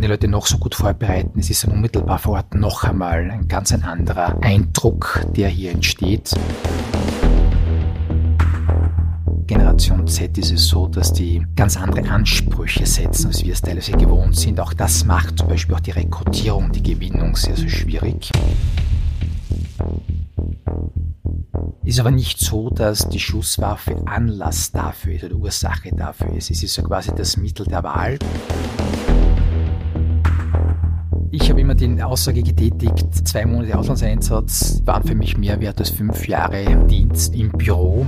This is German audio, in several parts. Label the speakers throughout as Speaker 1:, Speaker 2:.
Speaker 1: kann die Leute noch so gut vorbereiten. Es ist dann unmittelbar vor Ort noch einmal ein ganz anderer Eindruck, der hier entsteht. Generation Z ist es so, dass die ganz andere Ansprüche setzen, als wir es teilweise gewohnt sind. Auch das macht zum Beispiel auch die Rekrutierung, die Gewinnung sehr, sehr schwierig. Ist aber nicht so, dass die Schusswaffe Anlass dafür ist oder Ursache dafür ist. Es ist so quasi das Mittel der Wahl. Ich habe immer die Aussage getätigt, 2 Monate Auslandseinsatz waren für mich mehr wert als 5 Jahre Dienst im Büro.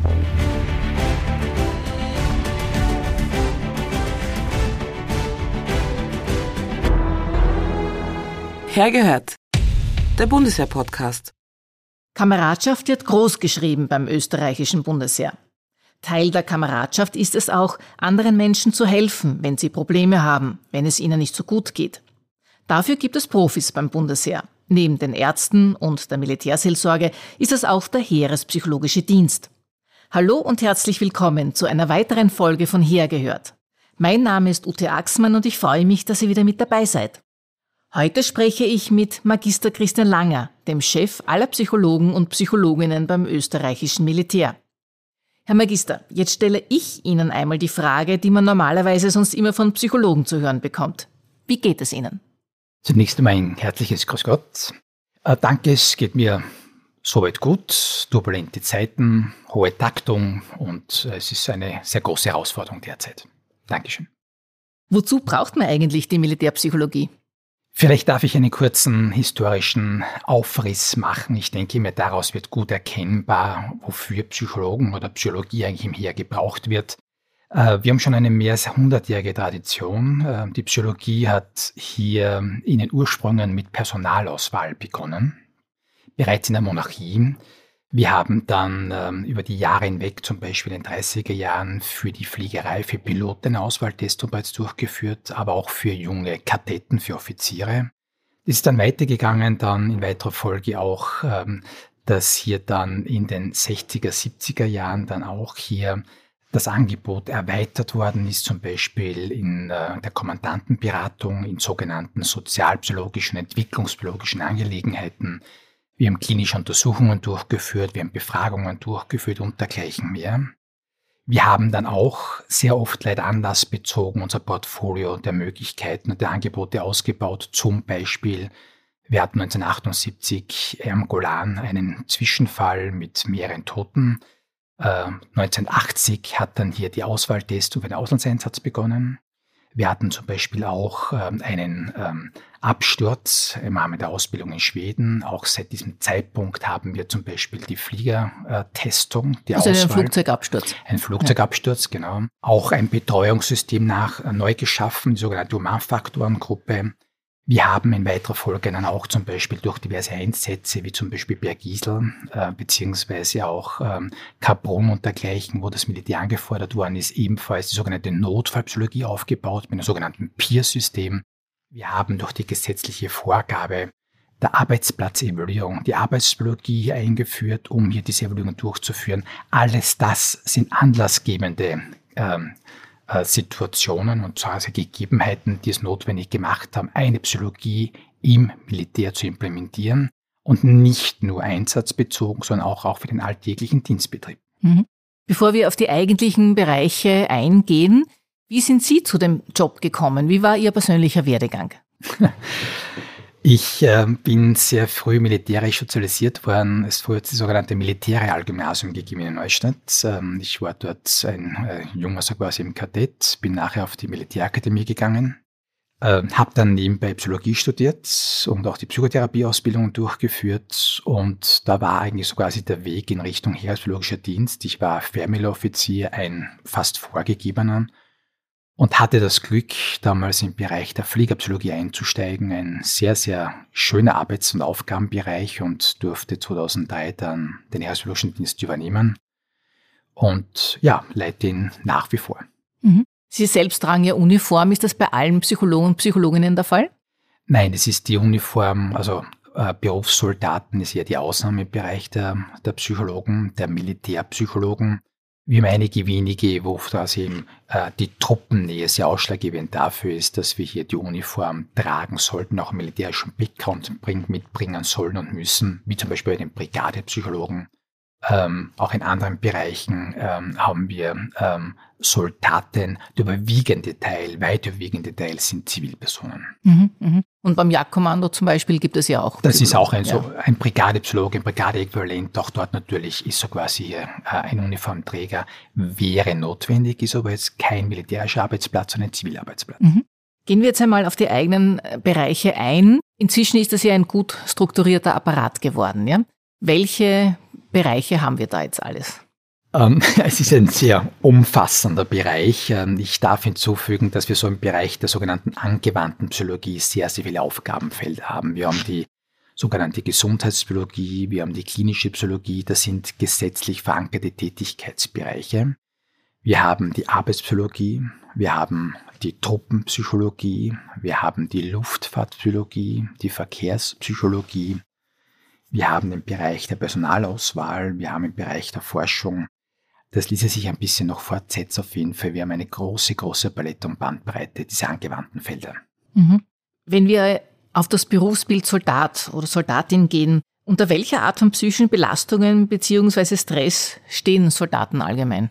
Speaker 2: Hergehört, der Bundesheer-Podcast.
Speaker 3: Kameradschaft wird groß geschrieben beim österreichischen Bundesheer. Teil der Kameradschaft ist es auch, anderen Menschen zu helfen, wenn sie Probleme haben, wenn es ihnen nicht so gut geht. Dafür gibt es Profis beim Bundesheer. Neben den Ärzten und der Militärseelsorge ist es auch der Heerespsychologische Dienst. Hallo und herzlich willkommen zu einer weiteren Folge von Hergehört. Mein Name ist Ute Axmann und ich freue mich, dass ihr wieder mit dabei seid. Heute spreche ich mit Magister Christian Langer, dem Chef aller Psychologen und Psychologinnen beim österreichischen Militär. Herr Magister, jetzt stelle ich Ihnen einmal die Frage, die man normalerweise sonst immer von Psychologen zu hören bekommt. Wie geht es Ihnen?
Speaker 1: Zunächst einmal ein herzliches Grüß Gott. Danke, es geht mir soweit gut. Turbulente Zeiten, hohe Taktung und es ist eine sehr große Herausforderung derzeit. Dankeschön.
Speaker 3: Wozu braucht man eigentlich die Militärpsychologie?
Speaker 1: Vielleicht darf ich einen kurzen historischen Aufriss machen. Ich denke mir, daraus wird gut erkennbar, wofür Psychologen oder Psychologie eigentlich im Heer gebraucht wird. Wir haben schon eine mehr als 100-jährige Tradition. Die Psychologie hat hier in den Ursprüngen mit Personalauswahl begonnen, bereits in der Monarchie. Wir haben dann über die Jahre hinweg, zum Beispiel in den 30er Jahren, für die Fliegerei, für Piloten einen Auswahltest bereits durchgeführt, aber auch für junge Kadetten, für Offiziere. Das ist dann weitergegangen, dann in weiterer Folge auch, dass hier dann in den 60er, 70er Jahren dann auch hier das Angebot erweitert worden ist, zum Beispiel in der Kommandantenberatung, in sogenannten sozialpsychologischen, entwicklungspsychologischen Angelegenheiten. Wir haben klinische Untersuchungen durchgeführt, wir haben Befragungen durchgeführt und dergleichen mehr. Wir haben dann auch sehr oft leider anlassbezogen unser Portfolio der Möglichkeiten und der Angebote ausgebaut. Zum Beispiel, wir hatten 1978 am Golan einen Zwischenfall mit mehreren Toten. 1980 hat dann hier die Auswahltestung für den Auslandseinsatz begonnen. Wir hatten zum Beispiel auch einen Absturz im Rahmen der Ausbildung in Schweden. Auch seit diesem Zeitpunkt haben wir zum Beispiel die Fliegertestung, die
Speaker 3: also
Speaker 1: Auswahl.
Speaker 3: Ein Flugzeugabsturz.
Speaker 1: Ein Flugzeugabsturz, ja. Genau. Auch ein Betreuungssystem neu geschaffen, die sogenannte Humanfaktorengruppe. Wir haben in weiterer Folge dann auch zum Beispiel durch diverse Einsätze, wie zum Beispiel Bergisel, beziehungsweise auch Kaprun und dergleichen, wo das Militär angefordert worden ist, ebenfalls die sogenannte Notfallpsychologie aufgebaut, mit einem sogenannten PEER-System. Wir haben durch die gesetzliche Vorgabe der Arbeitsplatzevaluierung die Arbeitspsychologie eingeführt, um hier diese Evaluierung durchzuführen. Alles das sind anlassgebende Situationen und also Gegebenheiten, die es notwendig gemacht haben, eine Psychologie im Militär zu implementieren und nicht nur einsatzbezogen, sondern auch für den alltäglichen Dienstbetrieb.
Speaker 3: Bevor wir auf die eigentlichen Bereiche eingehen, wie sind Sie zu dem Job gekommen? Wie war Ihr persönlicher Werdegang?
Speaker 1: Ich bin sehr früh militärisch sozialisiert worden. Es wurde das sogenannte Militärrealgymnasium gegeben in Neustadt. Ich war dort ein junger, so quasi im Kadett, bin nachher auf die Militärakademie gegangen, habe dann nebenbei Psychologie studiert und auch die Psychotherapieausbildung durchgeführt. Und da war eigentlich so quasi der Weg in Richtung Heerespsychologischer Dienst. Ich war Fährmüller-Offizier, ein fast vorgegebener. Und hatte das Glück, damals im Bereich der Fliegerpsychologie einzusteigen. Ein sehr, sehr schöner Arbeits- und Aufgabenbereich und durfte 2003 dann den Heerespsychologischen Dienst übernehmen. Und ja, leite ihn nach wie vor.
Speaker 3: Sie selbst tragen ja Uniform. Ist das bei allen Psychologen und Psychologinnen der Fall?
Speaker 1: Nein, es ist die Uniform, also Berufssoldaten ist ja die Ausnahme im Bereich der Psychologen, der Militärpsychologen. Wir haben einige wenige, wo das eben die Truppennähe sehr ausschlaggebend dafür ist, dass wir hier die Uniform tragen sollten, auch einen militärischen Background mitbringen sollen und müssen, wie zum Beispiel bei den Brigadepsychologen. Auch in anderen Bereichen haben wir Soldaten. Der weit überwiegende Teil sind Zivilpersonen.
Speaker 3: Und beim Jagdkommando zum Beispiel gibt es ja auch.
Speaker 1: Das ist auch ein Brigadepsychologe, ein Brigadeäquivalent. Auch dort natürlich ist so quasi ein Uniformträger, wäre notwendig, ist aber jetzt kein militärischer Arbeitsplatz, sondern ein Zivilarbeitsplatz.
Speaker 3: Gehen wir jetzt einmal auf die eigenen Bereiche ein. Inzwischen ist das ja ein gut strukturierter Apparat geworden. Ja? Welche Bereiche haben wir da jetzt alles?
Speaker 1: Es ist ein sehr umfassender Bereich. Ich darf hinzufügen, dass wir so im Bereich der sogenannten angewandten Psychologie sehr, sehr viele Aufgabenfelder haben. Wir haben die sogenannte Gesundheitspsychologie, wir haben die klinische Psychologie, das sind gesetzlich verankerte Tätigkeitsbereiche. Wir haben die Arbeitspsychologie, wir haben die Truppenpsychologie, wir haben die Luftfahrtpsychologie, die Verkehrspsychologie. Wir haben den Bereich der Personalauswahl, wir haben den Bereich der Forschung. Das ließe sich ein bisschen noch fortsetzen auf jeden Fall. Wir haben eine große, große Palette und Bandbreite dieser angewandten Felder.
Speaker 3: Wenn wir auf das Berufsbild Soldat oder Soldatin gehen, unter welcher Art von psychischen Belastungen bzw. Stress stehen Soldaten allgemein?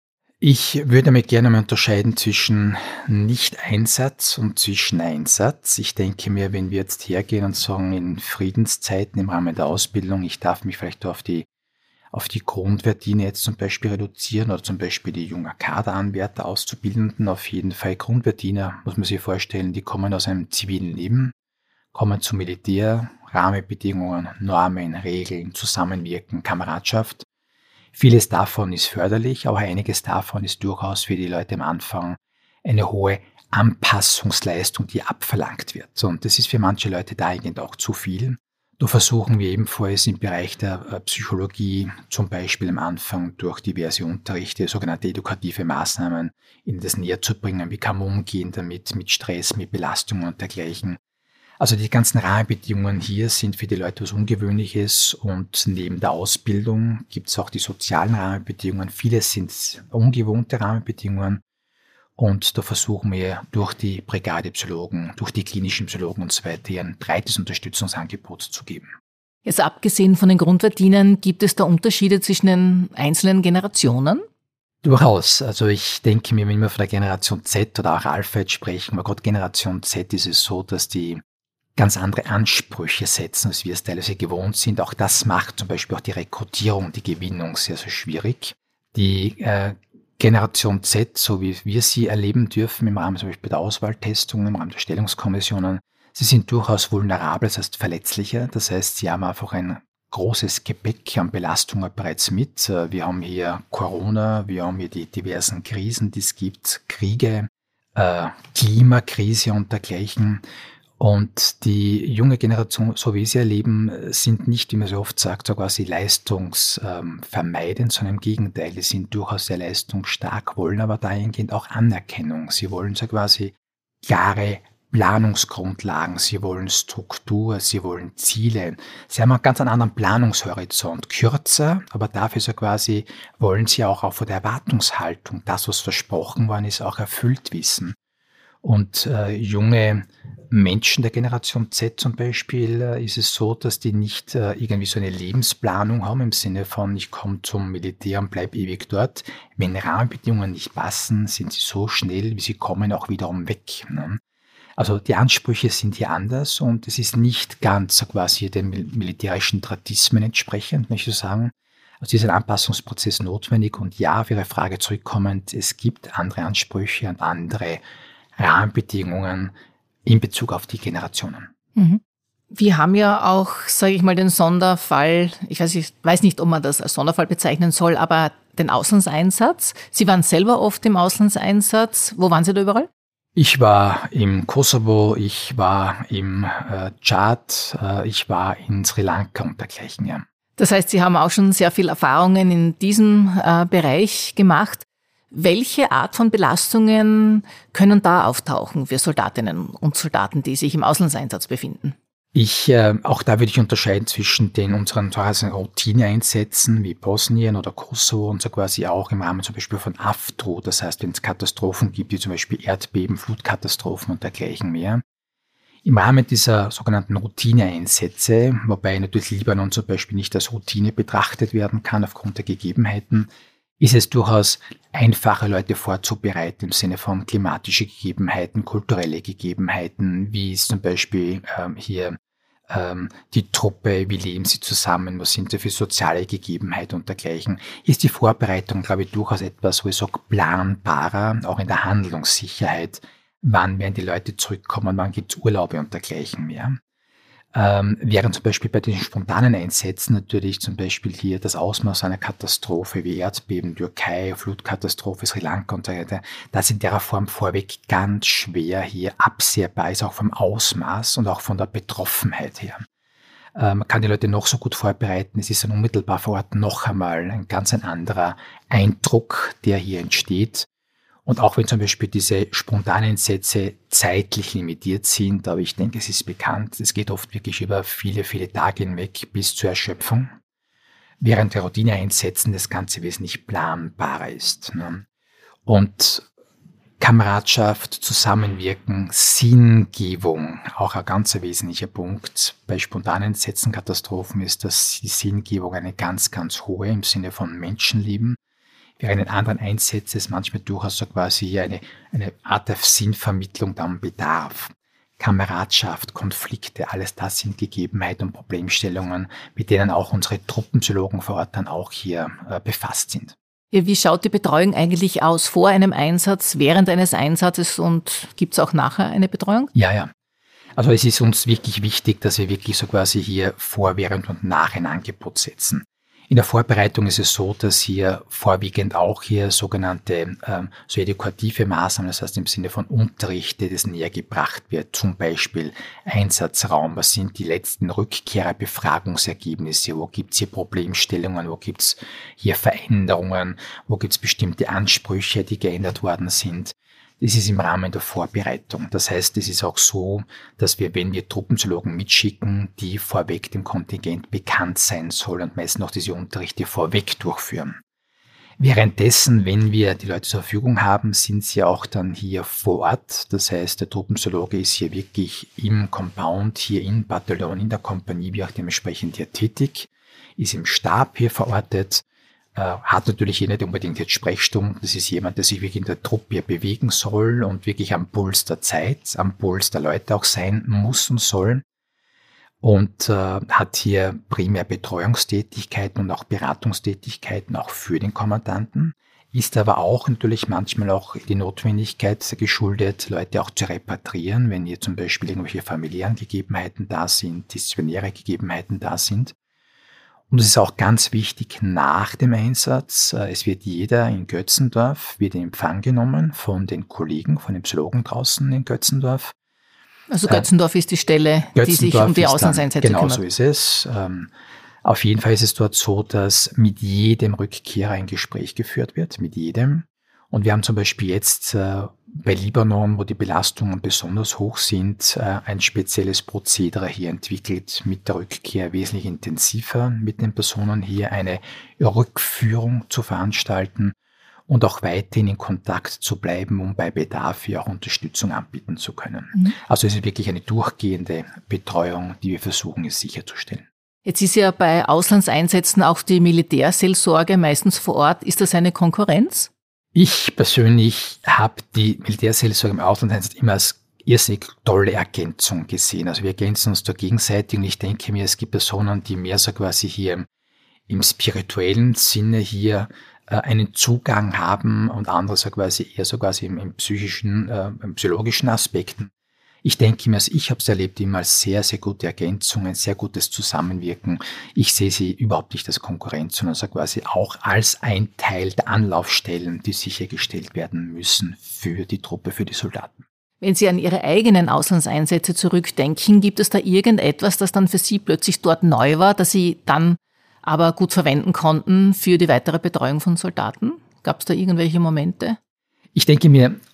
Speaker 1: Ich würde mir gerne mal unterscheiden zwischen Nicht-Einsatz und zwischen Einsatz. Ich denke mir, wenn wir jetzt hergehen und sagen, in Friedenszeiten im Rahmen der Ausbildung, ich darf mich vielleicht auf die Grundwehrdienste jetzt zum Beispiel reduzieren oder zum Beispiel die jungen Kaderanwärter, Auszubildenden, auf jeden Fall Grundwehrdiener, muss man sich vorstellen, die kommen aus einem zivilen Leben, kommen zum Militär, Rahmenbedingungen, Normen, Regeln, Zusammenwirken, Kameradschaft. Vieles davon ist förderlich, aber einiges davon ist durchaus für die Leute am Anfang eine hohe Anpassungsleistung, die abverlangt wird. Und das ist für manche Leute dahingehend auch zu viel. Da versuchen wir ebenfalls im Bereich der Psychologie, zum Beispiel am Anfang durch diverse Unterrichte, sogenannte edukative Maßnahmen, ihnen das näher zu bringen. Wie kann man umgehen damit, mit Stress, mit Belastungen und dergleichen. Also die ganzen Rahmenbedingungen hier sind für die Leute was Ungewöhnliches und neben der Ausbildung gibt es auch die sozialen Rahmenbedingungen. Vieles sind ungewohnte Rahmenbedingungen und da versuchen wir durch die Brigadepsychologen, durch die klinischen Psychologen und so weiter ein breites Unterstützungsangebot zu geben.
Speaker 3: Jetzt abgesehen von den Grundwehrdienern, gibt es da Unterschiede zwischen den einzelnen Generationen?
Speaker 1: Durchaus. Also ich denke mir, wenn wir von der Generation Z oder auch Alpha jetzt sprechen, aber gerade Generation Z ist es so, dass die ganz andere Ansprüche setzen, als wir es teilweise gewohnt sind. Auch das macht zum Beispiel auch die Rekrutierung, die Gewinnung sehr, sehr schwierig. Die Generation Z, so wie wir sie erleben dürfen, im Rahmen zum Beispiel der Auswahltestungen, im Rahmen der Stellungskommissionen, sie sind durchaus vulnerabel, das heißt verletzlicher. Das heißt, sie haben einfach ein großes Gepäck an Belastungen bereits mit. Wir haben hier Corona, wir haben hier die diversen Krisen, die es gibt, Kriege, Klimakrise und dergleichen. Und die junge Generation, so wie sie erleben, sind nicht, wie man so oft sagt, so quasi leistungsvermeidend, sondern im Gegenteil, die sind durchaus sehr leistungsstark, wollen aber dahingehend auch Anerkennung. Sie wollen so quasi klare Planungsgrundlagen, sie wollen Struktur, sie wollen Ziele. Sie haben einen ganz anderen Planungshorizont, kürzer, aber dafür so quasi wollen sie auch von der Erwartungshaltung, das, was versprochen worden ist, auch erfüllt wissen. Und junge Menschen der Generation Z zum Beispiel ist es so, dass die nicht irgendwie so eine Lebensplanung haben im Sinne von, ich komme zum Militär und bleibe ewig dort. Wenn Rahmenbedingungen nicht passen, sind sie so schnell, wie sie kommen, auch wiederum weg. Ne? Also die Ansprüche sind hier anders und es ist nicht ganz so quasi den militärischen Tradismen entsprechend, möchte ich sagen. Also ist ein Anpassungsprozess notwendig und ja, auf Ihre Frage zurückkommend, es gibt andere Ansprüche und andere Rahmenbedingungen in Bezug auf die Generationen.
Speaker 3: Wir haben ja auch, sage ich mal, den Sonderfall, ich weiß nicht, ob man das als Sonderfall bezeichnen soll, aber den Auslandseinsatz. Sie waren selber oft im Auslandseinsatz. Wo waren Sie da überall?
Speaker 1: Ich war im Kosovo, ich war im Tschad, ich war in Sri Lanka und dergleichen, ja.
Speaker 3: Das heißt, Sie haben auch schon sehr viel Erfahrungen in diesem Bereich gemacht. Welche Art von Belastungen können da auftauchen für Soldatinnen und Soldaten, die sich im Auslandseinsatz befinden?
Speaker 1: Auch da würde ich unterscheiden zwischen unseren Routineeinsätzen wie Bosnien oder Kosovo und so quasi auch im Rahmen zum Beispiel von AFTRO, das heißt, wenn es Katastrophen gibt, wie zum Beispiel Erdbeben, Flutkatastrophen und dergleichen mehr. Im Rahmen dieser sogenannten Routineeinsätze, wobei natürlich Libanon zum Beispiel nicht als Routine betrachtet werden kann aufgrund der Gegebenheiten, ist es durchaus einfacher, Leute vorzubereiten im Sinne von klimatische Gegebenheiten, kulturelle Gegebenheiten, wie ist zum Beispiel die Truppe, wie leben sie zusammen, was sind da für soziale Gegebenheiten und dergleichen, ist die Vorbereitung, glaube ich, durchaus etwas, wo ich sage, planbarer, auch in der Handlungssicherheit, wann werden die Leute zurückkommen, wann gibt es Urlaube und dergleichen mehr. Während zum Beispiel bei den spontanen Einsätzen natürlich zum Beispiel hier das Ausmaß einer Katastrophe wie Erdbeben, Türkei, Flutkatastrophe, Sri Lanka und so weiter, das in der Form vorweg ganz schwer hier absehbar ist, auch vom Ausmaß und auch von der Betroffenheit her. Man kann die Leute noch so gut vorbereiten, es ist dann unmittelbar vor Ort noch einmal ein ganz anderer Eindruck, der hier entsteht. Und auch wenn zum Beispiel diese spontanen Einsätze zeitlich limitiert sind, aber ich denke, es ist bekannt, es geht oft wirklich über viele, viele Tage hinweg bis zur Erschöpfung, während der Routineeinsätzen das Ganze wesentlich planbarer ist. Und Kameradschaft, Zusammenwirken, Sinngebung, auch ein ganz wesentlicher Punkt. Bei spontanen Einsätzen, Katastrophen ist die Sinngebung eine ganz, ganz hohe im Sinne von Menschenleben. Während in anderen Einsätzen es manchmal durchaus so quasi eine Art der Sinnvermittlung dann bedarf. Kameradschaft, Konflikte, alles das sind Gegebenheiten und Problemstellungen, mit denen auch unsere Truppenpsychologen vor Ort dann auch hier befasst sind.
Speaker 3: Ja, wie schaut die Betreuung eigentlich aus vor einem Einsatz, während eines Einsatzes und gibt es auch nachher eine Betreuung?
Speaker 1: Ja. Also es ist uns wirklich wichtig, dass wir wirklich so quasi hier vor, während und nach ein Angebot setzen. In der Vorbereitung ist es so, dass hier vorwiegend auch hier sogenannte so edukative Maßnahmen, das heißt im Sinne von Unterrichte, das näher gebracht wird, zum Beispiel Einsatzraum, was sind die letzten Rückkehrerbefragungsergebnisse, wo gibt es hier Problemstellungen, wo gibt es hier Veränderungen, wo gibt es bestimmte Ansprüche, die geändert worden sind. Das ist im Rahmen der Vorbereitung. Das heißt, es ist auch so, dass wir, wenn wir Truppenpsychologen mitschicken, die vorweg dem Kontingent bekannt sein sollen und meist noch diese Unterrichte vorweg durchführen. Währenddessen, wenn wir die Leute zur Verfügung haben, sind sie auch dann hier vor Ort. Das heißt, der Truppenpsychologe ist hier wirklich im Compound, hier im Bataillon, in der Kompanie, wie auch dementsprechend hier tätig, ist im Stab hier verortet, hat natürlich hier nicht unbedingt jetzt Sprechstunden. Das ist jemand, der sich wirklich in der Truppe hier bewegen soll und wirklich am Puls der Zeit, am Puls der Leute auch sein muss und soll. Und hat hier primär Betreuungstätigkeiten und auch Beratungstätigkeiten auch für den Kommandanten. Ist aber auch natürlich manchmal auch die Notwendigkeit geschuldet, Leute auch zu repatriieren, wenn hier zum Beispiel irgendwelche familiären Gegebenheiten da sind, disziplinäre Gegebenheiten da sind. Und es ist auch ganz wichtig nach dem Einsatz, es wird jeder in Götzendorf in Empfang genommen von den Kollegen, von den Psychologen draußen in Götzendorf.
Speaker 3: Also Götzendorf ist die Stelle, die sich um die Auslandseinsätze kümmert.
Speaker 1: Genau so ist es. Auf jeden Fall ist es dort so, dass mit jedem Rückkehrer ein Gespräch geführt wird, mit jedem. Und wir haben zum Beispiel jetzt bei Libanon, wo die Belastungen besonders hoch sind, ein spezielles Prozedere hier entwickelt, mit der Rückkehr wesentlich intensiver mit den Personen hier eine Rückführung zu veranstalten und auch weiterhin in Kontakt zu bleiben, um bei Bedarf hier auch Unterstützung anbieten zu können. Also es ist wirklich eine durchgehende Betreuung, die wir versuchen, es sicherzustellen.
Speaker 3: Jetzt ist ja bei Auslandseinsätzen auch die Militärseelsorge meistens vor Ort. Ist das eine Konkurrenz?
Speaker 1: Ich persönlich habe die Militärseelsorge im Auslandseinsatz immer als irrsinnig tolle Ergänzung gesehen. Also wir ergänzen uns da gegenseitig und ich denke mir, es gibt Personen, die mehr so quasi hier im spirituellen Sinne hier einen Zugang haben und andere so quasi eher so quasi im psychischen, im psychologischen Aspekten. Ich denke mir, also ich habe es erlebt immer als sehr, sehr gute Ergänzung, ein sehr gutes Zusammenwirken. Ich sehe sie überhaupt nicht als Konkurrenz, sondern so quasi auch als ein Teil der Anlaufstellen, die sichergestellt werden müssen für die Truppe, für die Soldaten.
Speaker 3: Wenn Sie an Ihre eigenen Auslandseinsätze zurückdenken, gibt es da irgendetwas, das dann für Sie plötzlich dort neu war, das Sie dann aber gut verwenden konnten für die weitere Betreuung von Soldaten? Gab es da irgendwelche Momente?
Speaker 1: Ich denke mir,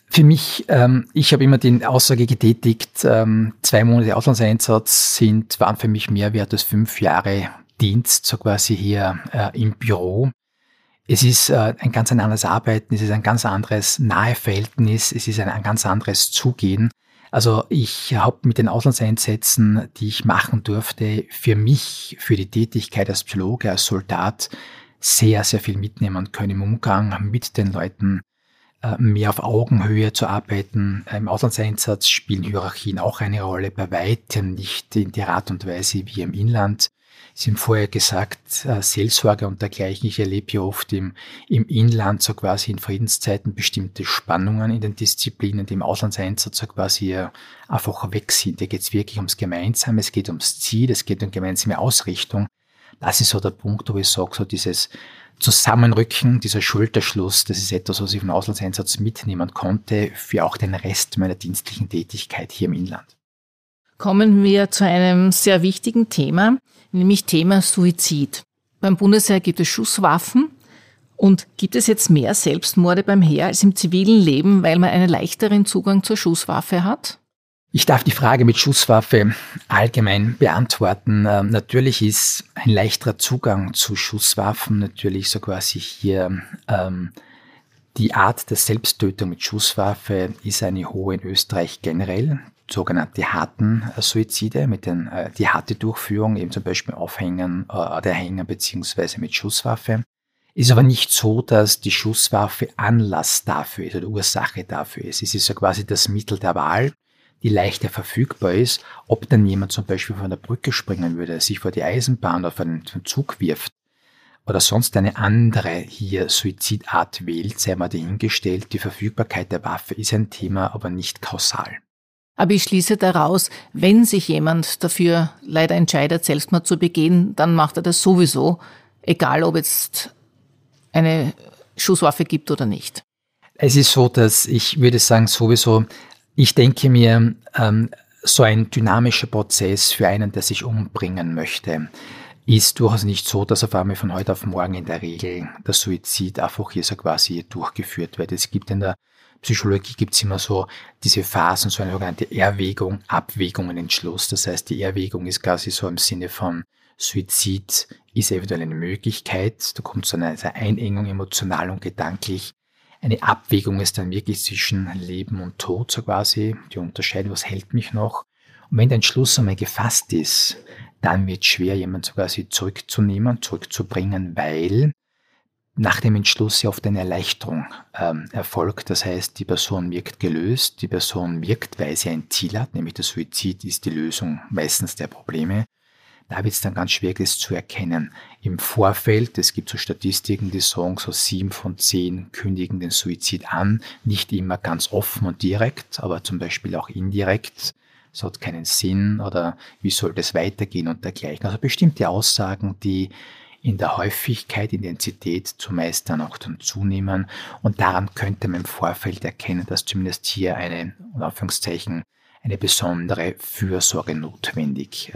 Speaker 1: Für mich, ich habe immer die Aussage getätigt, 2 Monate Auslandseinsatz waren für mich mehr wert als 5 Jahre Dienst, so quasi hier im Büro. Es ist ein ganz anderes Arbeiten, es ist ein ganz anderes Naheverhältnis, es ist ein ganz anderes Zugehen. Also ich habe mit den Auslandseinsätzen, die ich machen durfte, für mich, für die Tätigkeit als Psychologe, als Soldat, sehr, sehr viel mitnehmen können im Umgang mit den Leuten, mehr auf Augenhöhe zu arbeiten. Im Auslandseinsatz spielen Hierarchien auch eine Rolle, bei weitem nicht in der Art und Weise wie im Inland. Sie haben vorher gesagt, Seelsorge und dergleichen. Ich erlebe ja oft im Inland so quasi in Friedenszeiten bestimmte Spannungen in den Disziplinen, die im Auslandseinsatz so quasi einfach weg sind. Da geht es wirklich ums Gemeinsame, es geht ums Ziel, es geht um gemeinsame Ausrichtung. Das ist so der Punkt, wo ich sage, so dieses Zusammenrücken, dieser Schulterschluss, das ist etwas, was ich vom Auslandseinsatz mitnehmen konnte, für auch den Rest meiner dienstlichen Tätigkeit hier im Inland.
Speaker 3: Kommen wir zu einem sehr wichtigen Thema, nämlich Thema Suizid. Beim Bundesheer gibt es Schusswaffen und gibt es jetzt mehr Selbstmorde beim Heer als im zivilen Leben, weil man einen leichteren Zugang zur Schusswaffe hat?
Speaker 1: Ich darf die Frage mit Schusswaffe allgemein beantworten. Natürlich ist ein leichterer Zugang zu Schusswaffen natürlich so quasi hier die Art der Selbsttötung mit Schusswaffe ist eine hohe in Österreich generell. Sogenannte harten Suizide die harte Durchführung, eben zum Beispiel Aufhängen oder Hängen beziehungsweise mit Schusswaffe. Ist aber nicht so, dass die Schusswaffe Anlass dafür ist oder Ursache dafür ist. Es ist ja quasi das Mittel der Wahl, die leichter verfügbar ist. Ob dann jemand zum Beispiel von der Brücke springen würde, sich vor die Eisenbahn oder vor den Zug wirft oder sonst eine andere hier Suizidart wählt, sei mal dahingestellt. Die Verfügbarkeit der Waffe ist ein Thema, aber nicht kausal.
Speaker 3: Aber ich schließe daraus, wenn sich jemand dafür leider entscheidet, Selbstmord zu begehen, dann macht er das sowieso, egal ob es eine Schusswaffe gibt oder nicht.
Speaker 1: Es ist so, dass ich würde sagen sowieso, ich denke mir, so ein dynamischer Prozess für einen, der sich umbringen möchte, ist durchaus nicht so, dass auf einmal von heute auf morgen in der Regel der Suizid einfach hier so quasi durchgeführt wird. Es gibt in der Psychologie gibt's immer so diese Phasen, so eine sogenannte Erwägung, Abwägung und Entschluss. Das heißt, die Erwägung ist quasi so im Sinne von Suizid ist eventuell eine Möglichkeit. Da kommt so eine Einengung emotional und gedanklich. Eine Abwägung ist dann wirklich zwischen Leben und Tod, so quasi die Unterscheidung, was hält mich noch. Und wenn der Entschluss einmal gefasst ist, dann wird es schwer, jemanden so quasi zurückzubringen, weil nach dem Entschluss ja oft eine Erleichterung erfolgt. Das heißt, die Person wirkt gelöst, die Person wirkt, weil sie ein Ziel hat, nämlich der Suizid ist die Lösung meistens der Probleme. Da wird es dann ganz schwierig, das zu erkennen. Im Vorfeld, es gibt so Statistiken, die sagen, so 7 von 10 kündigen den Suizid an. Nicht immer ganz offen und direkt, aber zum Beispiel auch indirekt. Es hat keinen Sinn oder wie soll das weitergehen und dergleichen. Also bestimmte Aussagen, die in der Häufigkeit, Intensität zumeist dann auch dann zunehmen. Und daran könnte man im Vorfeld erkennen, dass zumindest hier eine, in Anführungszeichen, eine besondere Fürsorge notwendig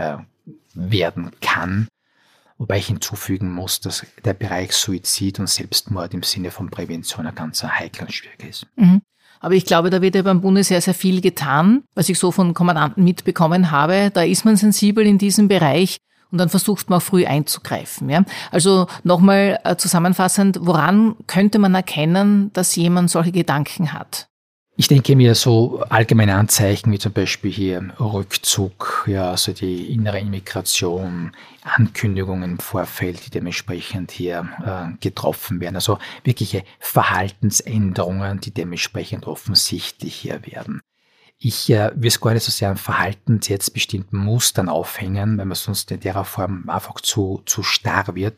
Speaker 1: werden kann. Wobei ich hinzufügen muss, dass der Bereich Suizid und Selbstmord im Sinne von Prävention ein ganz heikel und schwierig ist.
Speaker 3: Mhm. Aber ich glaube, da wird ja beim Bundesheer sehr viel getan, was ich so von Kommandanten mitbekommen habe. Da ist man sensibel in diesem Bereich und dann versucht man auch früh einzugreifen. Ja? Also nochmal zusammenfassend, woran könnte man erkennen, dass jemand solche Gedanken hat?
Speaker 1: Ich denke mir so allgemeine Anzeichen wie zum Beispiel hier Rückzug, ja, also die innere Immigration, Ankündigungen im Vorfeld, die dementsprechend hier getroffen werden. Also wirkliche Verhaltensänderungen, die dementsprechend offensichtlich hier werden. Ich will es gar nicht so sehr an Verhalten jetzt bestimmten Mustern aufhängen, weil man sonst in der Form einfach zu starr wird.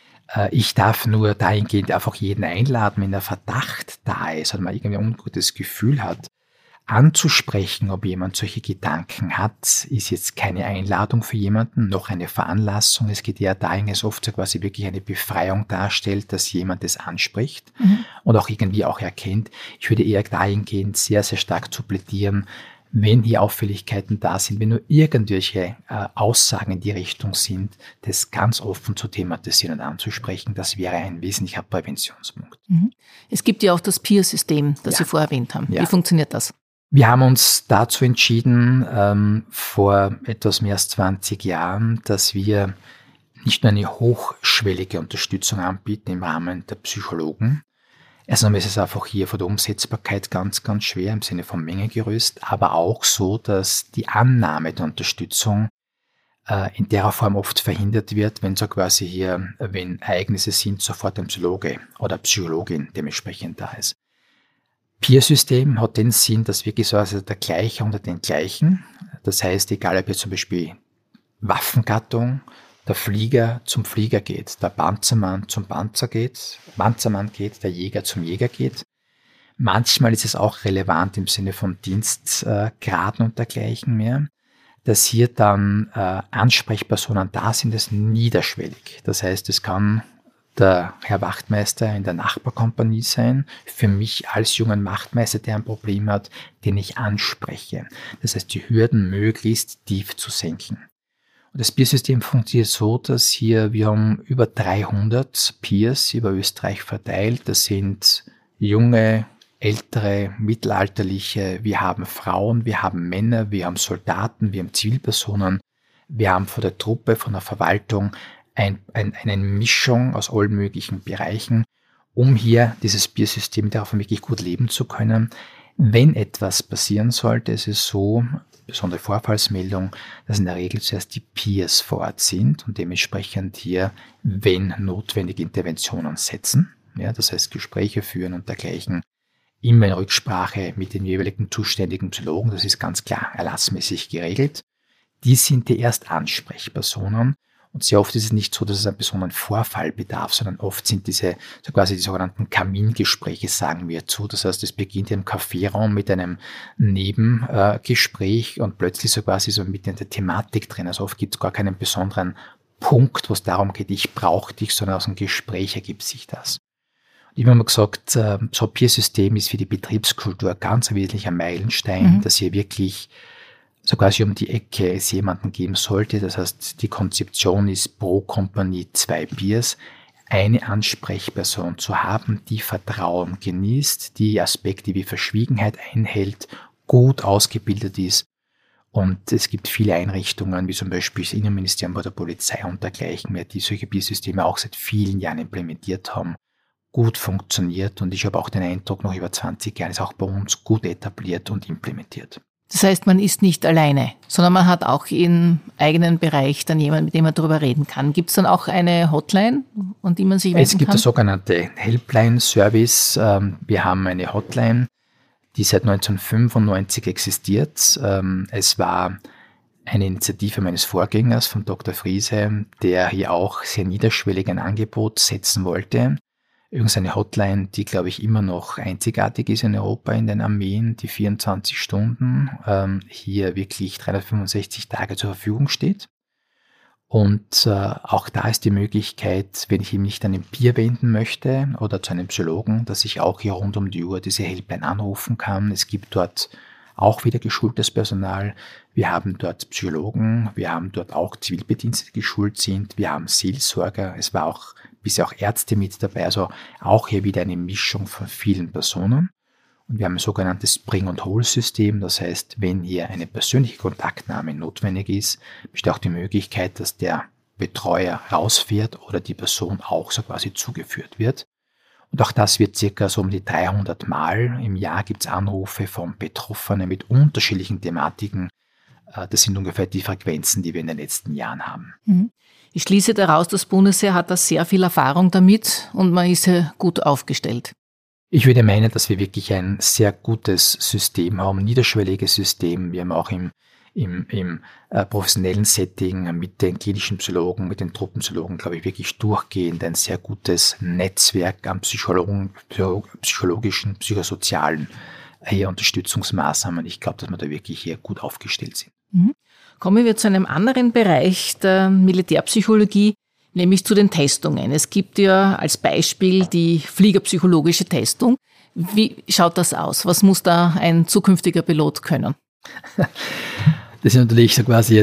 Speaker 1: Ich darf nur dahingehend einfach jeden einladen, wenn der Verdacht da ist oder man irgendwie ein ungutes Gefühl hat, anzusprechen, ob jemand solche Gedanken hat, ist jetzt keine Einladung für jemanden, noch eine Veranlassung. Es geht eher dahin, dass oft so quasi wirklich eine Befreiung darstellt, dass jemand es anspricht und auch irgendwie auch erkennt. Ich würde eher dahingehend sehr, sehr stark zu plädieren, wenn hier Auffälligkeiten da sind, wenn nur irgendwelche Aussagen in die Richtung sind, das ganz offen zu thematisieren und anzusprechen, das wäre ein wesentlicher Präventionspunkt.
Speaker 3: Es gibt ja auch das Peer-System, das Sie vorher erwähnt haben. Wie funktioniert das?
Speaker 1: Wir haben uns dazu entschieden, vor etwas mehr als 20 Jahren, dass wir nicht nur eine hochschwellige Unterstützung anbieten im Rahmen der Psychologen. Erstens ist es einfach hier von der Umsetzbarkeit ganz, ganz schwer im Sinne von Mengegerüst, aber auch so, dass die Annahme der Unterstützung in der Form oft verhindert wird, wenn so quasi hier, wenn Ereignisse sind, sofort ein Psychologe oder Psychologin dementsprechend da ist. Peer-System hat den Sinn, dass wirklich so also der Gleiche unter den Gleichen, das heißt, egal ob jetzt zum Beispiel Waffengattung, der Flieger zum Flieger geht, der Panzermann zum Panzermann geht, der Jäger zum Jäger geht. Manchmal ist es auch relevant im Sinne von Dienstgraden und dergleichen mehr, dass hier dann Ansprechpersonen da sind, das niederschwellig. Das heißt, es kann der Herr Wachtmeister in der Nachbarkompanie sein, für mich als jungen Wachtmeister, der ein Problem hat, den ich anspreche. Das heißt, die Hürden möglichst tief zu senken. Und das Peer-System funktioniert so, dass wir haben über 300 Peers über Österreich verteilt. Das sind junge, ältere, mittelalterliche, wir haben Frauen, wir haben Männer, wir haben Soldaten, wir haben Zivilpersonen, wir haben von der Truppe, von der Verwaltung eine Mischung aus allen möglichen Bereichen, um hier dieses Peer-System darauf wirklich gut leben zu können. Wenn etwas passieren sollte, ist es so, besondere Vorfallsmeldung, dass in der Regel zuerst die Peers vor Ort sind und dementsprechend hier, wenn notwendig, Interventionen setzen. Ja, das heißt Gespräche führen und dergleichen. Immer in Rücksprache mit den jeweiligen zuständigen Psychologen, das ist ganz klar erlassmäßig geregelt. Die sind die Erstansprechpersonen. Und sehr oft ist es nicht so, dass es einen besonderen Vorfall bedarf, sondern oft sind diese so quasi die sogenannten Kamingespräche, sagen wir zu. Das heißt, es beginnt im Kaffeeraum mit einem Nebengespräch und plötzlich so quasi so mitten in der Thematik drin. Also oft gibt es gar keinen besonderen Punkt, wo es darum geht, ich brauche dich, sondern aus dem Gespräch ergibt sich das. Und ich habe immer gesagt, so ein Peer-System ist für die Betriebskultur ganz ein wesentlicher Meilenstein, dass hier wirklich so quasi um die Ecke es jemanden geben sollte. Das heißt, die Konzeption ist pro Kompanie 2 Peers, eine Ansprechperson zu haben, die Vertrauen genießt, die Aspekte wie Verschwiegenheit einhält, gut ausgebildet ist. Und es gibt viele Einrichtungen, wie zum Beispiel das Innenministerium bei der Polizei und dergleichen mehr, die solche Peer-Systeme auch seit vielen Jahren implementiert haben, gut funktioniert. Und ich habe auch den Eindruck, noch über 20 Jahren ist auch bei uns gut etabliert und implementiert.
Speaker 3: Das heißt, man ist nicht alleine, sondern man hat auch im eigenen Bereich dann jemanden, mit dem man darüber reden kann. Gibt es dann auch eine Hotline, an die man sich wenden kann?
Speaker 1: Es gibt der sogenannte Helpline-Service. Wir haben eine Hotline, die seit 1995 existiert. Es war eine Initiative meines Vorgängers, von Dr. Friese, der hier auch sehr niederschwellig ein Angebot setzen wollte. Übrigens eine Hotline, die, glaube ich, immer noch einzigartig ist in Europa in den Armeen, die 24 Stunden hier wirklich 365 Tage zur Verfügung steht. Und auch da ist die Möglichkeit, wenn ich ihm nicht an den Peer wenden möchte oder zu einem Psychologen, dass ich auch hier rund um die Uhr diese Helpline anrufen kann. Es gibt dort auch wieder geschultes Personal. Wir haben dort Psychologen, wir haben dort auch Zivilbedienstete, die geschult sind, wir haben Seelsorger, es war auch bisher auch Ärzte mit dabei, also auch hier wieder eine Mischung von vielen Personen. Und wir haben ein sogenanntes Bring-and-Hol-System, das heißt, wenn hier eine persönliche Kontaktnahme notwendig ist, besteht auch die Möglichkeit, dass der Betreuer rausfährt oder die Person auch so quasi zugeführt wird. Und auch das wird circa so um die 300 Mal im Jahr gibt es Anrufe von Betroffenen mit unterschiedlichen Thematiken. Das sind ungefähr die Frequenzen, die wir in den letzten Jahren haben.
Speaker 3: Ich schließe daraus, das Bundesheer hat da sehr viel Erfahrung damit und man ist ja gut aufgestellt.
Speaker 1: Ich würde meinen, dass wir wirklich ein sehr gutes System haben, ein niederschwelliges System. Wir haben auch im professionellen Setting mit den klinischen Psychologen, mit den Truppenpsychologen, glaube ich, wirklich durchgehend ein sehr gutes Netzwerk an psychologischen, psychosozialen Unterstützungsmaßnahmen. Ich glaube, dass wir da wirklich hier gut aufgestellt sind.
Speaker 3: Kommen wir zu einem anderen Bereich der Militärpsychologie, nämlich zu den Testungen. Es gibt ja als Beispiel die fliegerpsychologische Testung. Wie schaut das aus? Was muss da ein zukünftiger Pilot können?
Speaker 1: Das ist natürlich so quasi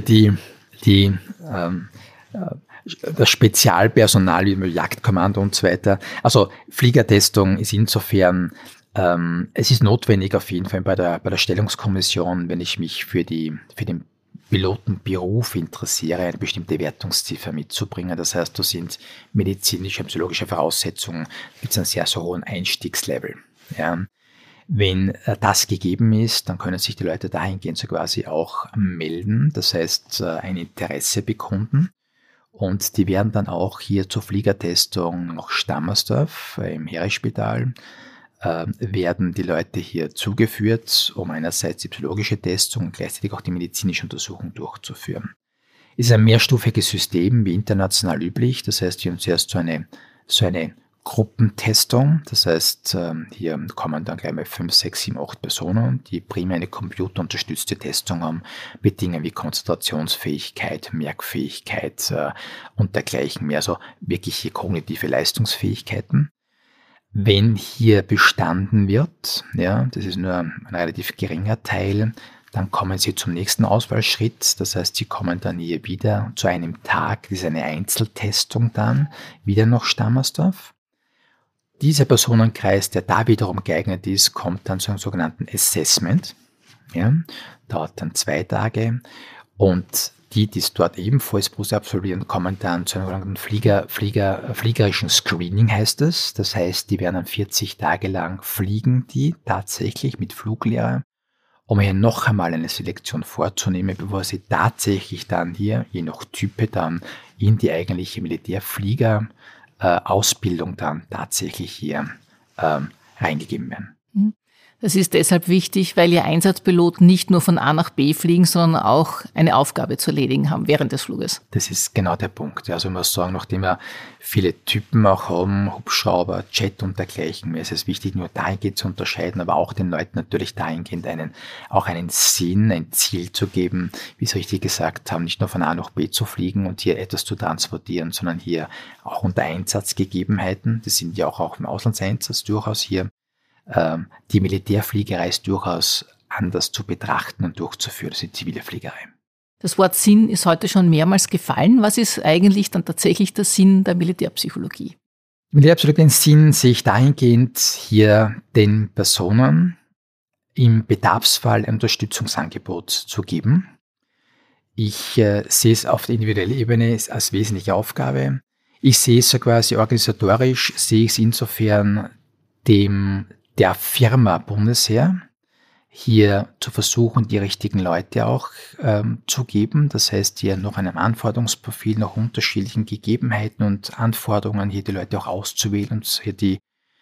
Speaker 1: das Spezialpersonal wie im Jagdkommando und so weiter. Also Fliegertestung ist insofern, es ist notwendig auf jeden Fall bei der Stellungskommission, wenn ich mich für den Pilotenberuf interessiere, eine bestimmte Wertungsziffer mitzubringen. Das heißt, da sind medizinische und psychologische Voraussetzungen, gibt es einen sehr, sehr hohen Einstiegslevel. Ja. Wenn das gegeben ist, dann können sich die Leute dahingehend so quasi auch melden, das heißt ein Interesse bekunden. Und die werden dann auch hier zur Fliegertestung nach Stammersdorf im Heeresspital, werden die Leute hier zugeführt, um einerseits die psychologische Testung und gleichzeitig auch die medizinische Untersuchung durchzuführen. Es ist ein mehrstufiges System, wie international üblich. Das heißt, wir haben zuerst so eine Gruppentestung. Das heißt, hier kommen dann gleich mal 5, 6, 7, 8 Personen, die primär eine computerunterstützte Testung haben, mit Dingen wie Konzentrationsfähigkeit, Merkfähigkeit und dergleichen mehr, also wirkliche kognitive Leistungsfähigkeiten. Wenn hier bestanden wird, ja, das ist nur ein relativ geringer Teil, dann kommen Sie zum nächsten Auswahlschritt. Das heißt, Sie kommen dann hier wieder zu einem Tag, das ist eine Einzeltestung dann, wieder nach Stammersdorf. Dieser Personenkreis, der da wiederum geeignet ist, kommt dann zu einem sogenannten Assessment. Ja, dauert dann 2 Tage. Und die es dort ebenfalls positiv absolvieren, kommen dann zu einem sogenannten fliegerischen Screening, heißt es. Das heißt, die werden dann 40 Tage lang fliegen, die tatsächlich mit Fluglehrer, um hier noch einmal eine Selektion vorzunehmen, bevor sie tatsächlich dann hier, je nach Type, dann in die eigentliche Militärflieger-Ausbildung dann tatsächlich hier reingegeben werden.
Speaker 3: Das ist deshalb wichtig, weil ja Einsatzpiloten nicht nur von A nach B fliegen, sondern auch eine Aufgabe zu erledigen haben während des Fluges.
Speaker 1: Das ist genau der Punkt. Also ich muss sagen, nachdem wir viele Typen auch haben, Hubschrauber, Jet und dergleichen, mir ist es wichtig, nur dahingehend zu unterscheiden, aber auch den Leuten natürlich dahingehend einen Sinn, ein Ziel zu geben, wie Sie richtig gesagt haben, nicht nur von A nach B zu fliegen und hier etwas zu transportieren, sondern hier auch unter Einsatzgegebenheiten, das sind ja auch im Auslandseinsatz durchaus hier, die Militärfliegerei ist durchaus anders zu betrachten und durchzuführen als die zivile Fliegerei.
Speaker 3: Das Wort Sinn ist heute schon mehrmals gefallen. Was ist eigentlich dann tatsächlich der Sinn der Militärpsychologie?
Speaker 1: Militärpsychologie, den Sinn sehe ich dahingehend, hier den Personen im Bedarfsfall ein Unterstützungsangebot zu geben. Ich sehe es auf der individuellen Ebene als wesentliche Aufgabe. Ich sehe es so quasi organisatorisch, sehe ich es insofern der Firma Bundesheer hier zu versuchen, die richtigen Leute auch zu geben. Das heißt, hier noch einem Anforderungsprofil, nach unterschiedlichen Gegebenheiten und Anforderungen, hier die Leute auch auszuwählen und hier die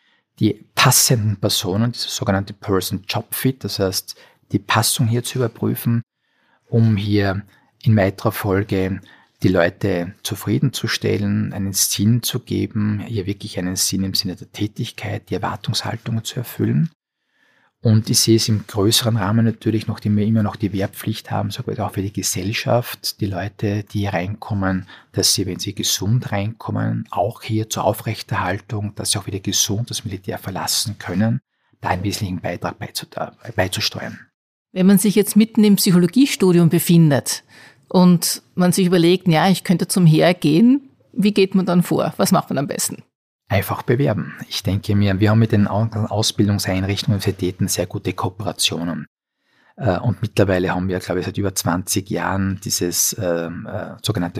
Speaker 1: passenden Personen, das sogenannte Person-Job-Fit, das heißt, die Passung hier zu überprüfen, um hier in weiterer Folge die Leute zufriedenzustellen, einen Sinn zu geben, hier wirklich einen Sinn im Sinne der Tätigkeit, die Erwartungshaltungen zu erfüllen. Und ich sehe es im größeren Rahmen natürlich, nachdem wir immer noch die Wehrpflicht haben, sogar auch für die Gesellschaft, die Leute, die hier reinkommen, dass sie, wenn sie gesund reinkommen, auch hier zur Aufrechterhaltung, dass sie auch wieder gesund das Militär verlassen können, da einen wesentlichen Beitrag beizusteuern.
Speaker 3: Wenn man sich jetzt mitten im Psychologiestudium befindet und man sich überlegt, ja, ich könnte zum Heer gehen, wie geht man dann vor? Was macht man am besten?
Speaker 1: Einfach bewerben. Ich denke mir, wir haben mit den Ausbildungseinrichtungen und Universitäten sehr gute Kooperationen. Und mittlerweile haben wir, glaube ich, seit über 20 Jahren dieses sogenannte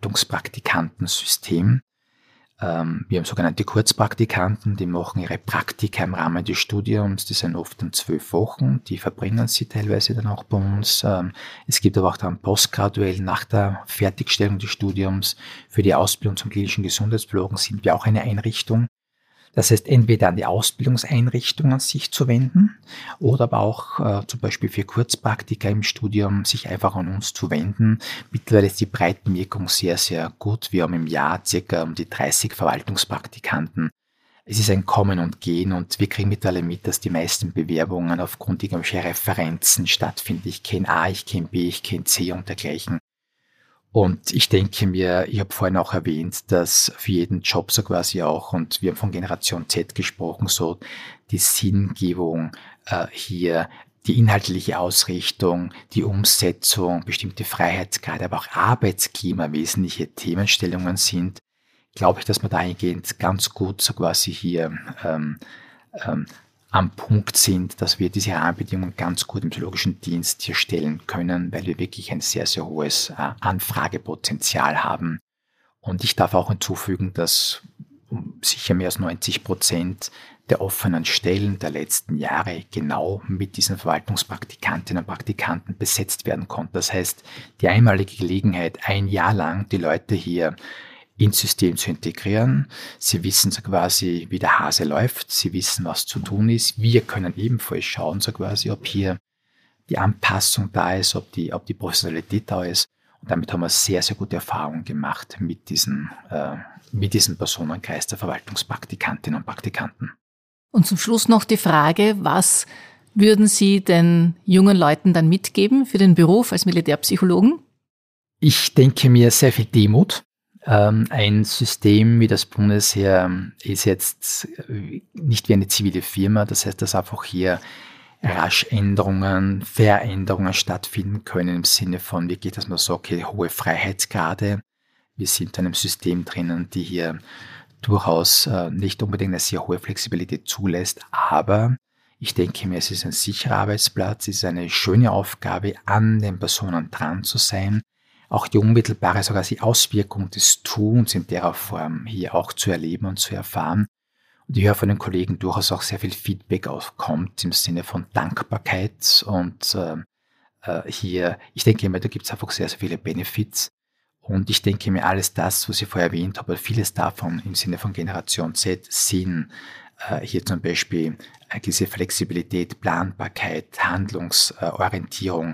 Speaker 1: Verwaltungspraktikantensystem. Wir haben sogenannte Kurzpraktikanten, die machen ihre Praktika im Rahmen des Studiums, die sind oft in 12 Wochen, die verbringen sie teilweise dann auch bei uns. Es gibt aber auch dann postgraduell nach der Fertigstellung des Studiums für die Ausbildung zum klinischen Gesundheitspsychologen sind wir auch eine Einrichtung. Das heißt, entweder an die Ausbildungseinrichtung an sich zu wenden oder aber auch zum Beispiel für Kurzpraktika im Studium sich einfach an uns zu wenden. Mittlerweile ist die Breitenwirkung sehr, sehr gut. Wir haben im Jahr circa um die 30 Verwaltungspraktikanten. Es ist ein Kommen und Gehen und wir kriegen mittlerweile mit, dass die meisten Bewerbungen aufgrund irgendwelcher Referenzen stattfinden. Ich kenne A, ich kenne B, ich kenne C und dergleichen. Und ich denke mir, ich habe vorhin auch erwähnt, dass für jeden Job so quasi auch, und wir haben von Generation Z gesprochen, so die Sinngebung hier die inhaltliche Ausrichtung, die Umsetzung, bestimmte Freiheitsgrade, aber auch Arbeitsklima wesentliche Themenstellungen sind, glaube ich, dass wir dahingehend ganz gut so quasi hier am Punkt sind, dass wir diese Rahmenbedingungen ganz gut im psychologischen Dienst hier stellen können, weil wir wirklich ein sehr, sehr hohes Anfragepotenzial haben. Und ich darf auch hinzufügen, dass sicher mehr als 90% der offenen Stellen der letzten Jahre genau mit diesen Verwaltungspraktikantinnen und Praktikanten besetzt werden konnten. Das heißt, die einmalige Gelegenheit, ein Jahr lang die Leute hier ins System zu integrieren. Sie wissen so quasi, wie der Hase läuft. Sie wissen, was zu tun ist. Wir können ebenfalls schauen, so quasi, ob hier die Anpassung da ist, ob die Professionalität da ist. Und damit haben wir sehr, sehr gute Erfahrungen gemacht mit diesem Personenkreis der Verwaltungspraktikantinnen und Praktikanten.
Speaker 3: Und zum Schluss noch die Frage, was würden Sie den jungen Leuten dann mitgeben für den Beruf als Militärpsychologen?
Speaker 1: Ich denke mir sehr viel Demut. Ein System wie das Bundesheer ist jetzt nicht wie eine zivile Firma. Das heißt, dass einfach hier rasch Veränderungen stattfinden können im Sinne von wirklich, dass man sagt, okay, hohe Freiheitsgrade. Wir sind in einem System drinnen, die hier durchaus nicht unbedingt eine sehr hohe Flexibilität zulässt, aber ich denke mir, es ist ein sicherer Arbeitsplatz, es ist eine schöne Aufgabe, an den Personen dran zu sein, auch die unmittelbare, sogar die Auswirkung des Tuns in der Form hier auch zu erleben und zu erfahren. Und ich höre von den Kollegen durchaus auch sehr viel Feedback aufkommt im Sinne von Dankbarkeit und hier, ich denke mir, da gibt es einfach sehr, sehr viele Benefits. Und ich denke mir, alles das, was ich vorher erwähnt habe, vieles davon im Sinne von Generation Z sind hier zum Beispiel diese Flexibilität, Planbarkeit, Handlungsorientierung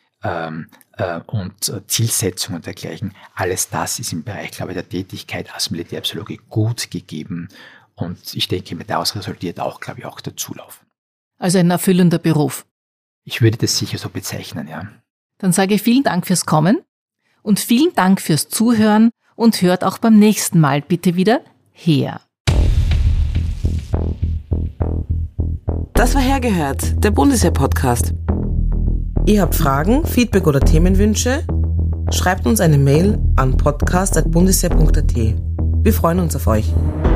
Speaker 1: und Zielsetzung und dergleichen. Alles das ist im Bereich, glaube ich, der Tätigkeit als Militärpsychologe gut gegeben. Und ich denke mir, daraus resultiert auch, glaube ich, auch der Zulauf.
Speaker 3: Also ein erfüllender Beruf.
Speaker 1: Ich würde das sicher so bezeichnen, ja.
Speaker 3: Dann sage ich vielen Dank fürs Kommen. Und vielen Dank fürs Zuhören und hört auch beim nächsten Mal bitte wieder her.
Speaker 2: Das war Hergehört, der Bundesheer-Podcast.
Speaker 4: Ihr habt Fragen, Feedback oder Themenwünsche? Schreibt uns eine Mail an podcast@bundesheer.at. Wir freuen uns auf euch.